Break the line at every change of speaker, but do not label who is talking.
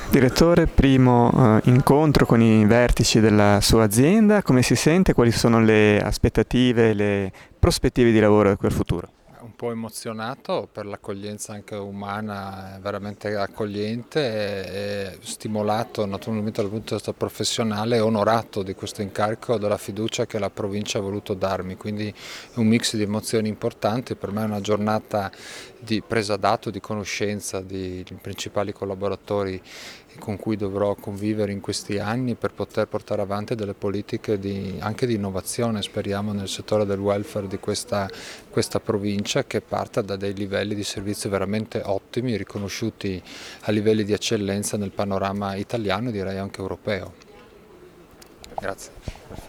Direttore, primo incontro con i vertici della sua azienda, come si sente? Quali sono le aspettative, le prospettive di lavoro per il futuro?
Un po' emozionato per l'accoglienza anche umana, veramente accogliente e stimolato naturalmente dal punto di vista professionale e onorato di questo incarico, della fiducia che la provincia ha voluto darmi, quindi è un mix di emozioni importanti. Per me è una giornata di presa d'atto, di conoscenza dei principali collaboratori con cui dovrò convivere in questi anni per poter portare avanti delle politiche anche di innovazione, speriamo, nel settore del welfare di questa provincia, che parta da dei livelli di servizio veramente ottimi, riconosciuti a livelli di eccellenza nel panorama italiano e direi anche europeo. Grazie.